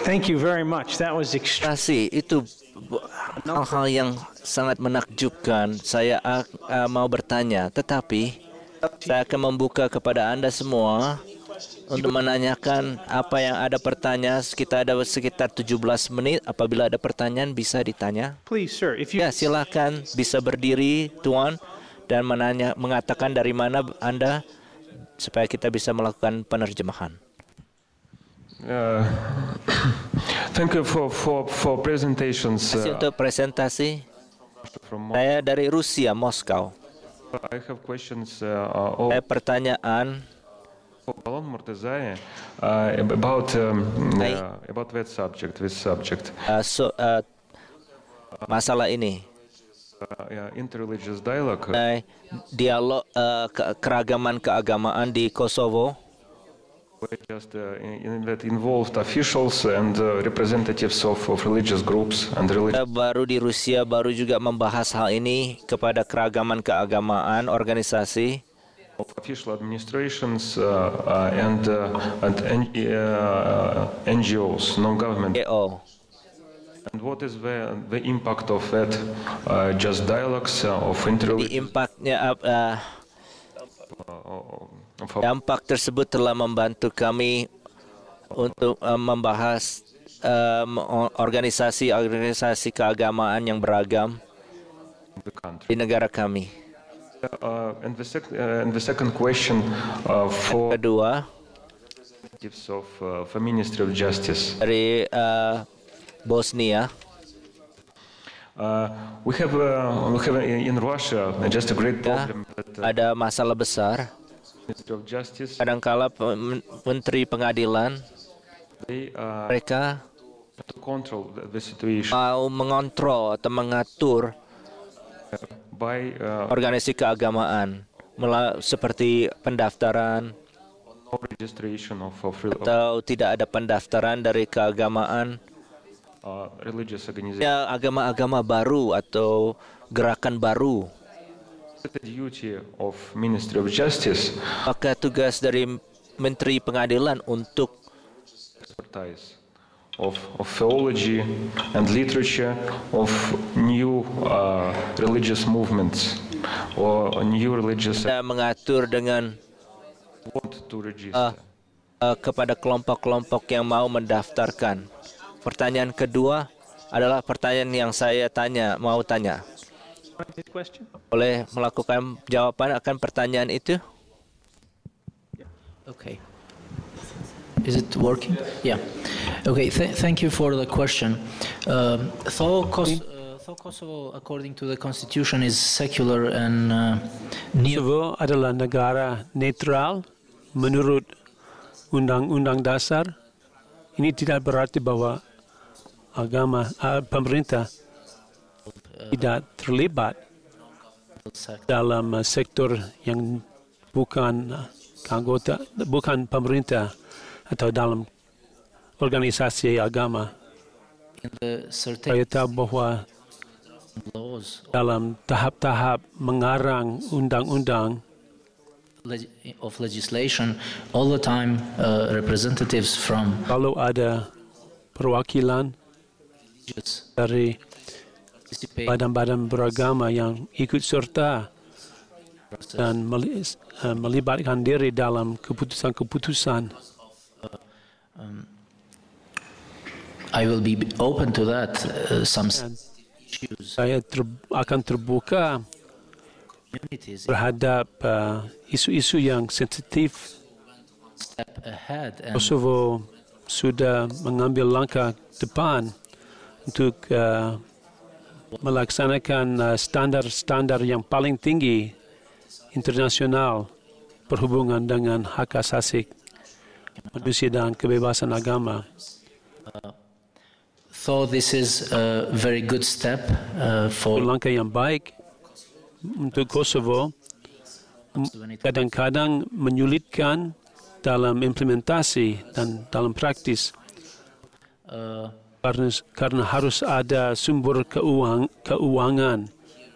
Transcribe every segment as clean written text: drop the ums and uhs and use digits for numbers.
Thank you very much. That was Terima kasih. Itu hal-hal yang sangat menakjubkan. Saya mau bertanya, tetapi saya akan membuka kepada Anda semua untuk menanyakan apa yang ada pertanyaan. Kita ada sekitar 17 menit. Apabila ada pertanyaan, bisa ditanya. Please, sir, if you Ya, silakan bisa berdiri, Tuan, dan mengatakan dari mana Anda supaya kita bisa melakukan penerjemahan. Thank you for presentations. Terima kasih untuk presentasi. Saya dari Rusia, Moskow. I have questions Saya pertanyaan Balon Murtaza about that subject. Masalah ini. Interreligious dialogue. Dialog keragaman keagamaan di Kosovo. That involved officials and representatives of religious groups and religious. Baru di Rusia baru juga membahas hal ini kepada keragaman keagamaan organisasi. Official administrations and NGOs, non-government. And what is the impact of that? Just dialogues of interreligious. Impactnya dampak tersebut telah membantu kami untuk membahas organisasi keagamaan yang beragam di negara kami. And the second question for kedua for Ministry of Justice. Dari Bosnia. We have in Russia just a great problem. Ada masalah besar. Kadangkala Menteri Pengadilan mereka mau mengontrol atau mengatur organisasi keagamaan seperti pendaftaran atau tidak ada pendaftaran dari keagamaan agama-agama baru atau gerakan baru. Maka tugas dari Menteri Pengadilan untuk of theology and literature of new religious movements or new religious mengatur dengan kepada kelompok-kelompok yang mau mendaftarkan. Pertanyaan kedua adalah pertanyaan yang saya mau tanya. Boleh melakukan jawaban akan pertanyaan itu? Okay. Is it working? Yeah. Okay. Thank you for the question. Though Kosovo, according to the constitution, is secular and Kosovo adalah negara netral menurut Undang-Undang Dasar. Ini tidak berarti bahwa pemerintah tidak terlibat dalam sektor yang bukan pemerintah atau dalam organisasi agama. Saya tahu bahwa dalam tahap-tahap mengarang undang-undang of legislation, all the time representatives from kalau ada perwakilan dari badan-badan beragama yang ikut serta dan melibatkan diri dalam keputusan-keputusan. I will be open to that. Some issues. Saya akan terbuka terhadap isu-isu yang sensitif. Kosovo sudah mengambil langkah depan untuk melaksanakan standar-standar yang paling tinggi internasional berhubungan dengan hak asasi manusia dan kebebasan agama. So this is a very good step for langkah yang baik untuk Kosovo. Kadang-kadang menyulitkan dalam implementasi dan dalam praktis. Karena harus ada sumber keuangan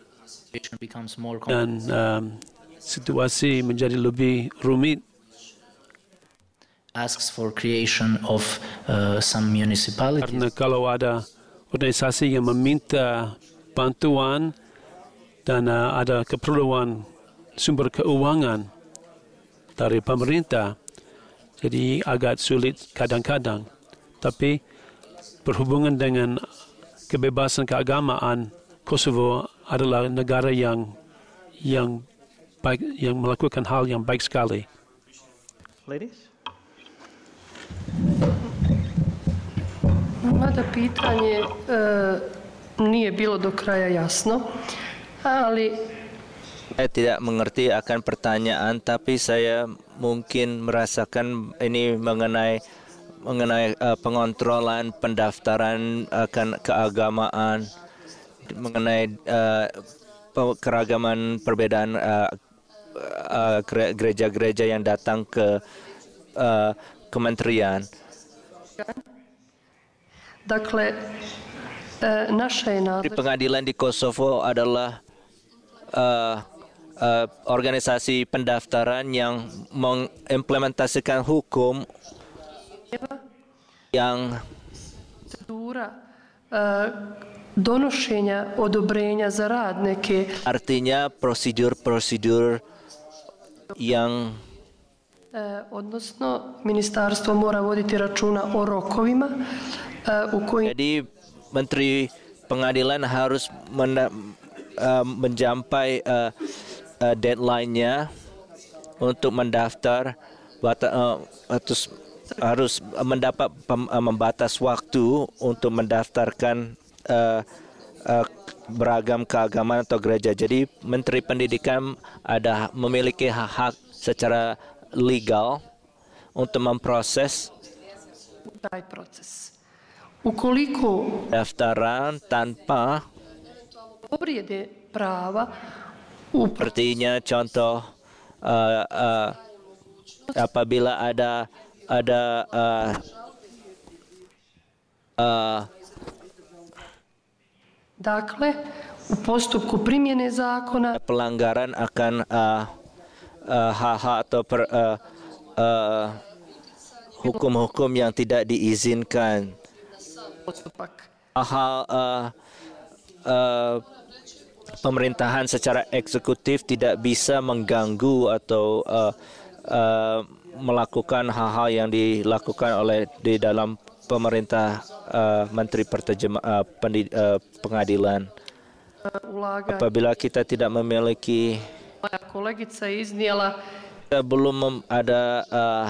dan situasi menjadi lebih rumit. asks for creation of some municipalities. Karena kalau ada organisasi yang meminta bantuan dan ada keperluan sumber keuangan dari pemerintah, jadi agak sulit kadang-kadang. Tapi berhubungan dengan kebebasan keagamaan, Kosovo adalah negara yang baik, yang melakukan hal yang baik sekali. Ladies? Mada pitanje nije bilo do kraja jasno, ali saya tidak mengerti akan pertanyaan, tapi saya mungkin merasakan ini mengenai pengontrolan pendaftaran akan keagamaan, mengenai keragaman perbedaan gereja-gereja yang datang ke kementerian. dakle naša je Di pengadilan di Kosovo adalah organisasi pendaftaran yang mengimplementasikan hukum yang procedura donošenja odobrenja za rad neke, artinya prosedur-prosedur yang odnosno ministarstvo mora voditi računa o rokovima u kojim jadi Menteri Pengadilan harus mencapai deadline-nya untuk mendaftar, harus mendapat membatas waktu untuk mendaftarkan beragam keagamaan atau gereja. Jadi Menteri Pendidikan memiliki hak secara legal untuk memproses taj proces. Ukoliko daftaran tanpa povrijede prava artinya contoh apabila ada dakle u postupku primjene zakona pelanggaran akan hak-hak atau hukum-hukum yang tidak diizinkan. postupak Hal pemerintahan secara eksekutif tidak bisa mengganggu atau melakukan hal-hal yang dilakukan oleh di dalam pemerintah Menteri Pengadilan. ulaga. Apabila kita tidak memiliki, Moja kolegica je iznijela kita belum ada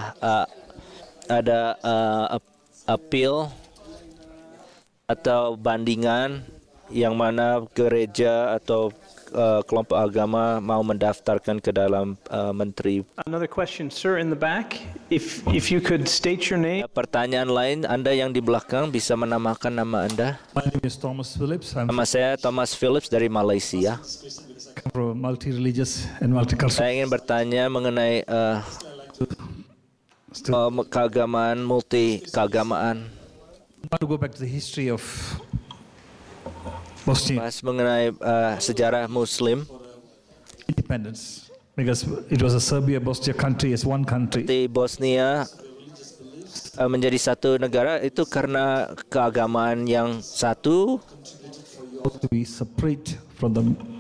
appeal atau bandingan yang mana gereja atau kelompok agama mau mendaftarkan ke dalam menteri. Another question, sir, in the back. If you could state your name. Pertanyaan lain, Anda yang di belakang bisa menamakan nama Anda. My name is Thomas Phillips. I'm Nama saya Thomas Phillips dari Malaysia. from multi-religious and multicultural. Saya ingin bertanya mengenai keagamaan, multi keagamaan. I want to go back to the history of Bosnia Bahas mengenai sejarah Muslim. independence, because it was a Serbia-Bosnia country as one country. Di Bosnia menjadi satu negara itu karena keagamaan yang satu. To be separate from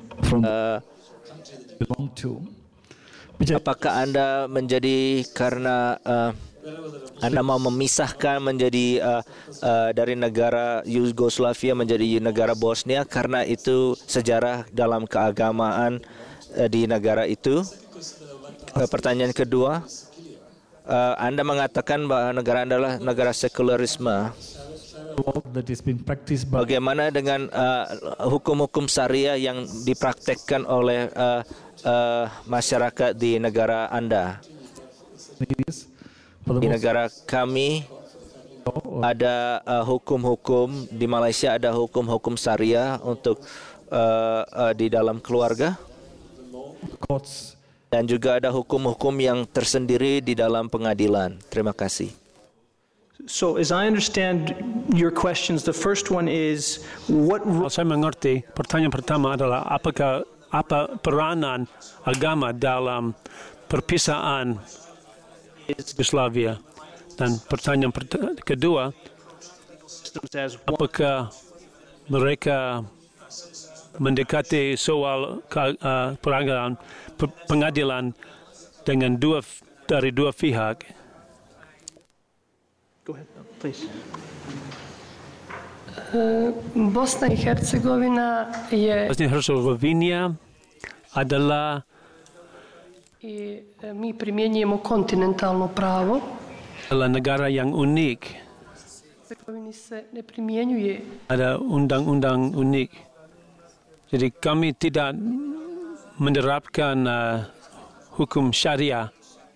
belong to. Apakah Anda menjadi karena Anda mau memisahkan menjadi dari negara Yugoslavia menjadi negara Bosnia karena itu sejarah dalam keagamaan di negara itu? Pertanyaan kedua, Anda mengatakan bahwa negara Anda adalah negara sekularisme. That is being practiced by Bagaimana dengan hukum-hukum syariah yang dipraktekkan oleh masyarakat di negara Anda? for the Di most negara kami ada hukum-hukum, di Malaysia ada hukum-hukum syariah untuk di dalam keluarga, courts. dan juga ada hukum-hukum yang tersendiri di dalam pengadilan. Terima kasih. So, as I understand your questions, the first one is what Kalau saya mengerti, pertanyaan pertama adalah apa peranan agama dalam perpisahan Yugoslavia. Dan pertanyaan kedua, apakah mereka mendekati soal pengadilan dengan dari dua pihak? Go ahead, please. Bosna i Hercegovina je Bosnia-Hercegovina adalah i mi primjenjujemo kontinentalno pravo. adalah negara yang unik. Hercegovini se ne primjenjuje. Ada undang-undang unik. Jadi kami tidak menerapkan hukum syariah.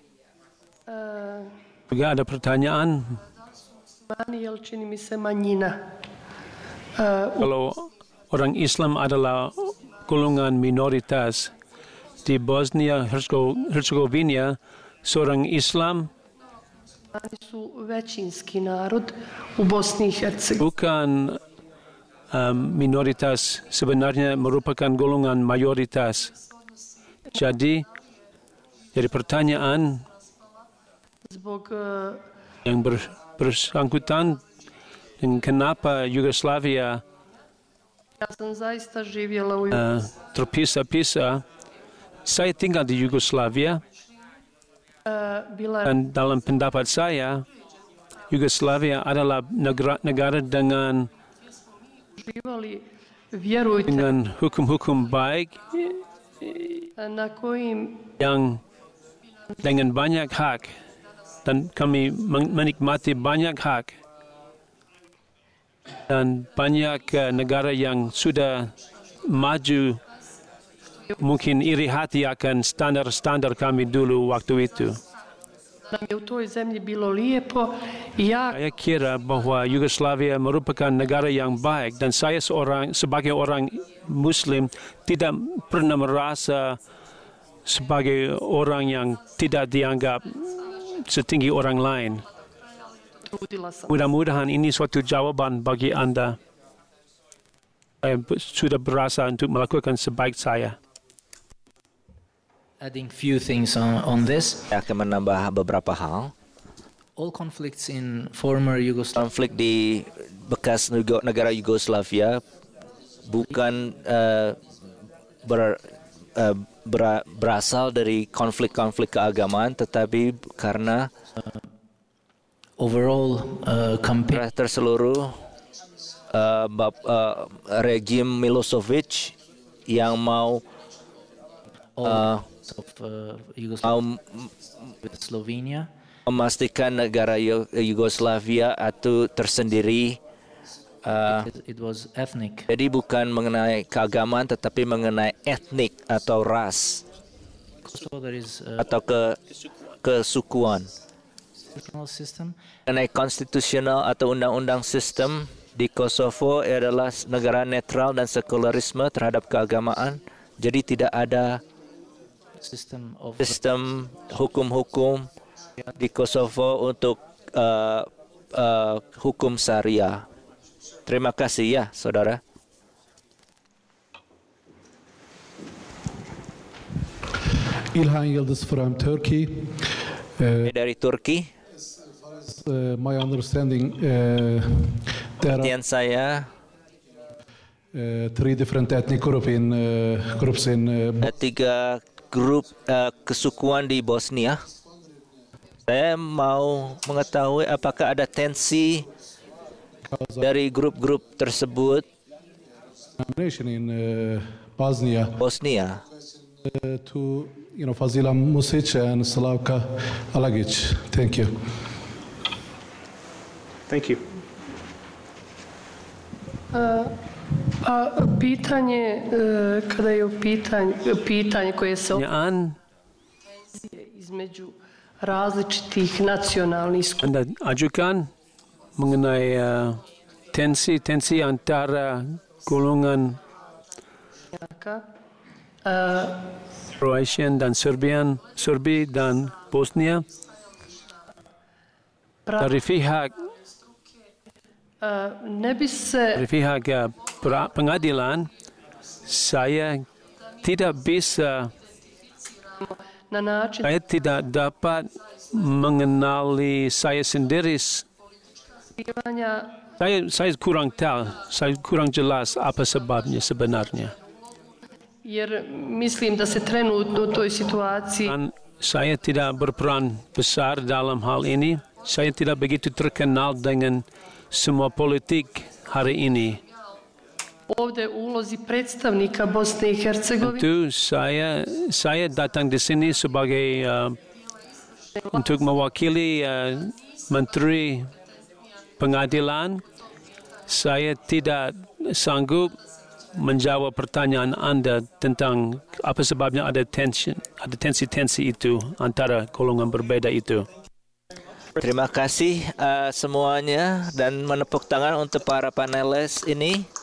Juga ada pertanyaan, Manijel čini mi se manjina. kalau orang Islam adalah golongan minoritas di Bosnia-Hercegovina, seorang Islam Oni su većinski narod u Bosni i Hercegovini. bukan minoritas, sebenarnya merupakan golongan mayoritas. Jadi pertanyaan Zbog yang bersangkutan dengan kenapa Yugoslavia ja sam zaista živjela u terpisah-pisah. Saya tinggal di Yugoslavia bila dan dalam pendapat saya, Yugoslavia adalah negara dengan živali, vjerujte, hukum-hukum baik na kojim yang dengan banyak hak, dan kami menikmati banyak hak. Dan banyak negara yang sudah maju mungkin iri hati akan standar-standar kami dulu waktu itu. nam je u toj zemlji bilo lijepo i ja Saya kira bahwa Yugoslavia merupakan negara yang baik, dan saya sebagai orang Muslim tidak pernah merasa sebagai orang yang tidak dianggap setinggi orang lain. trudila sam. Mudah-mudahan ini suatu jawaban bagi Anda. Saya sudah berasa untuk melakukan sebaik saya. Adding few things on this. Saya akan menambah beberapa hal. All conflicts in former Yugoslavia Konflik di bekas negara Yugoslavia bukan berasal dari konflik-konflik keagamaan, tetapi karena overall campaign terseluruh rejim Milosevic yang mau of Slovenia. memastikan negara Yugoslavia itu tersendiri. It was ethnic. Jadi bukan mengenai keagamaan, tetapi mengenai etnik atau ras So there is atau kesukuan. constitutional system. Mengenai konstitusional atau undang-undang sistem di Kosovo adalah negara netral dan sekularisme terhadap keagamaan. Jadi tidak ada System of sistem hukum-hukum di Kosovo untuk hukum syariah. Terima kasih ya, saudara. İlhan Yıldız from Turkey. Dari Turki, My understanding, there are pengertian saya three different ethnic groups in tiga grup kesukuan di Bosnia. Saya mau mengetahui apakah ada tensi dari grup-grup tersebut nation in Bosnia Bosnia. to Fazila Music and Slavka Alagic. Thank you. Thank you. A pitanje, kada je u pitanje koje se Pertanyaan između različitih nacionalnih skupina, Anda ajukan mengenai tensi antara golongan Croatian dan Serbi dan Bosnia. Dari pihak ne bi se pengadilan, saya tidak bisa, na način saya tidak dapat mengenali saya sendiri, saya kurang tahu, saya kurang jelas apa sebabnya sebenarnya. Jer mislim da se trenutno u toj situaciji Dan saya tidak berperan besar dalam hal ini. Saya tidak begitu terkenal dengan semua politik hari ini. ovde u ulozi predstavnika Bosne i Hercegovine Tentu saya datang di sini sebagai untuk mewakili Menteri Pengadilan. Saya tidak sanggup menjawab pertanyaan Anda tentang apa sebabnya ada tensi itu antara golongan berbeda itu. Terima kasih semuanya dan menepuk tangan untuk para panelis ini.